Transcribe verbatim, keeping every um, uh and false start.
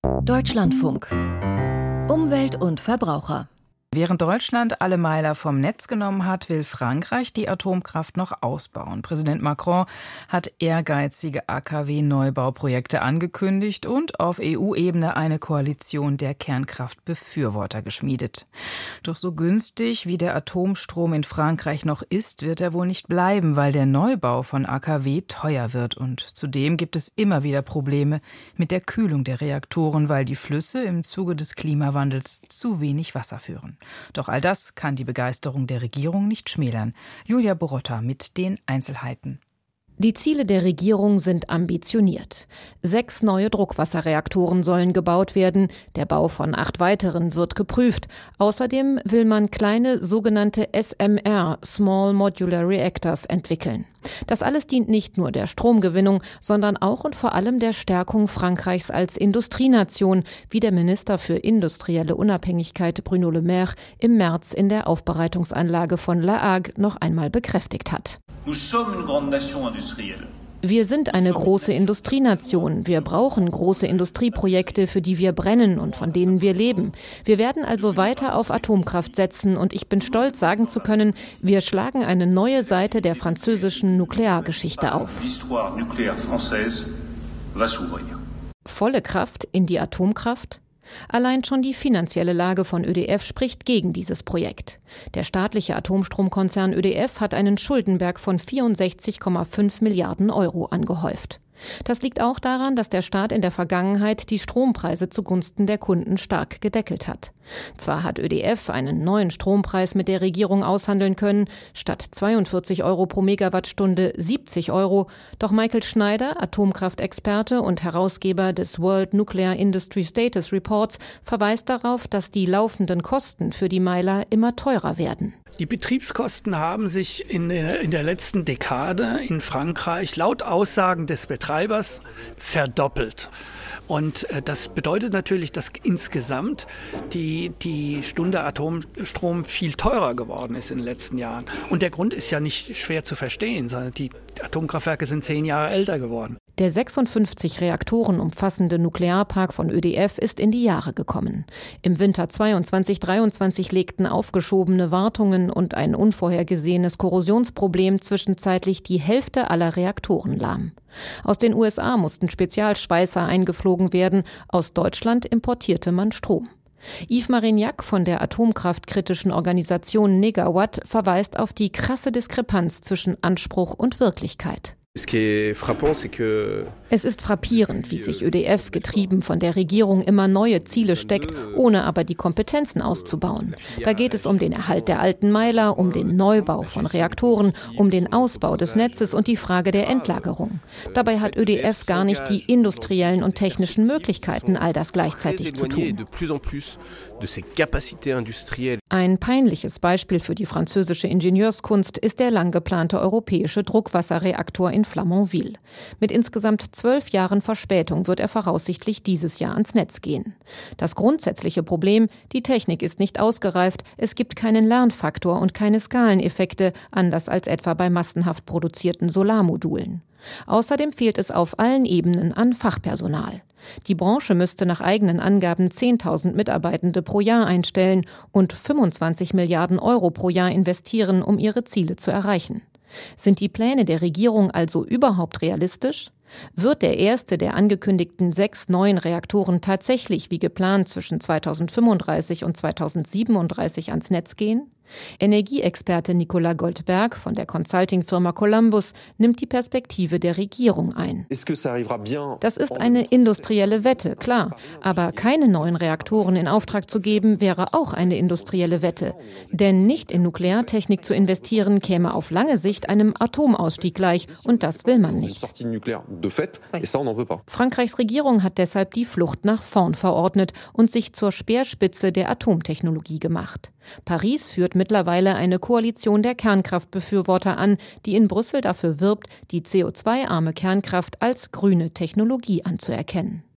Deutschlandfunk. Umwelt und Verbraucher. Während Deutschland alle Meiler vom Netz genommen hat, will Frankreich die Atomkraft noch ausbauen. Präsident Macron hat ehrgeizige A K W-Neubauprojekte angekündigt und auf E U-Ebene eine Koalition der Kernkraftbefürworter geschmiedet. Doch so günstig, wie der Atomstrom in Frankreich noch ist, wird er wohl nicht bleiben, weil der Neubau von A K W teuer wird. Und zudem gibt es immer wieder Probleme mit der Kühlung der Reaktoren, weil die Flüsse im Zuge des Klimawandels zu wenig Wasser führen. Doch all das kann die Begeisterung der Regierung nicht schmälern. Julia Borotta mit den Einzelheiten. Die Ziele der Regierung sind ambitioniert. Sechs neue Druckwasserreaktoren sollen gebaut werden. Der Bau von acht weiteren wird geprüft. Außerdem will man kleine sogenannte S M R, Small Modular Reactors, entwickeln. Das alles dient nicht nur der Stromgewinnung, sondern auch und vor allem der Stärkung Frankreichs als Industrienation, wie der Minister für industrielle Unabhängigkeit Bruno Le Maire im März in der Aufbereitungsanlage von La Hague noch einmal bekräftigt hat. Wir sind eine große Industrienation. Wir brauchen große Industrieprojekte, für die wir brennen und von denen wir leben. Wir werden also weiter auf Atomkraft setzen und ich bin stolz, sagen zu können, wir schlagen eine neue Seite der französischen Nukleargeschichte auf. Volle Kraft in die Atomkraft? Allein schon die finanzielle Lage von Ö D F spricht gegen dieses Projekt. Der staatliche Atomstromkonzern Ö D F hat einen Schuldenberg von vierundsechzig Komma fünf Milliarden Euro angehäuft. Das liegt auch daran, dass der Staat in der Vergangenheit die Strompreise zugunsten der Kunden stark gedeckelt hat. Zwar hat Ö D F einen neuen Strompreis mit der Regierung aushandeln können, statt zweiundvierzig Euro pro Megawattstunde siebzig Euro, doch Michael Schneider, Atomkraftexperte und Herausgeber des World Nuclear Industry Status Reports, verweist darauf, dass die laufenden Kosten für die Meiler immer teurer werden. Die Betriebskosten haben sich in der, in der letzten Dekade in Frankreich laut Aussagen des Betreibers verdoppelt. Und äh, das bedeutet natürlich, dass insgesamt die, die Stunde Atomstrom viel teurer geworden ist in den letzten Jahren. Und der Grund ist ja nicht schwer zu verstehen, sondern die Atomkraftwerke sind zehn Jahre älter geworden. Der sechsundfünfzig Reaktoren umfassende Nuklearpark von Ö D F ist in die Jahre gekommen. Im Winter zweiundzwanzig dreiundzwanzig legten aufgeschobene Wartungen und ein unvorhergesehenes Korrosionsproblem zwischenzeitlich die Hälfte aller Reaktoren lahm. Aus den U S A mussten Spezialschweißer eingeflogen werden, aus Deutschland importierte man Strom. Yves Marignac von der atomkraftkritischen Organisation Negawatt verweist auf die krasse Diskrepanz zwischen Anspruch und Wirklichkeit. Es ist frappierend, wie sich Ö D F, getrieben von der Regierung, immer neue Ziele steckt, ohne aber die Kompetenzen auszubauen. Da geht es um den Erhalt der alten Meiler, um den Neubau von Reaktoren, um den Ausbau des Netzes und die Frage der Endlagerung. Dabei hat Ö D F gar nicht die industriellen und technischen Möglichkeiten, all das gleichzeitig zu tun. Ein peinliches Beispiel für die französische Ingenieurskunst ist der lang geplante europäische Druckwasserreaktor in Flamanville. Mit insgesamt zwölf Jahren Verspätung wird er voraussichtlich dieses Jahr ans Netz gehen. Das grundsätzliche Problem: die Technik ist nicht ausgereift, es gibt keinen Lernfaktor und keine Skaleneffekte, anders als etwa bei massenhaft produzierten Solarmodulen. Außerdem fehlt es auf allen Ebenen an Fachpersonal. Die Branche müsste nach eigenen Angaben zehntausend Mitarbeitende pro Jahr einstellen und fünfundzwanzig Milliarden Euro pro Jahr investieren, um ihre Ziele zu erreichen. Sind die Pläne der Regierung also überhaupt realistisch? Wird der erste der angekündigten sechs neuen Reaktoren tatsächlich wie geplant zwischen zweitausendfünfunddreißig und zweitausendsiebenunddreißig ans Netz gehen? Energieexperte Nicolas Goldberg von der Consulting-Firma Columbus nimmt die Perspektive der Regierung ein. Das ist eine industrielle Wette, klar. Aber keine neuen Reaktoren in Auftrag zu geben, wäre auch eine industrielle Wette. Denn nicht in Nukleartechnik zu investieren, käme auf lange Sicht einem Atomausstieg gleich. Und das will man nicht. Frankreichs Regierung hat deshalb die Flucht nach vorn verordnet und sich zur Speerspitze der Atomtechnologie gemacht. Paris führt mittlerweile eine Koalition der Kernkraftbefürworter an, die in Brüssel dafür wirbt, die C O zwei arme Kernkraft als grüne Technologie anzuerkennen.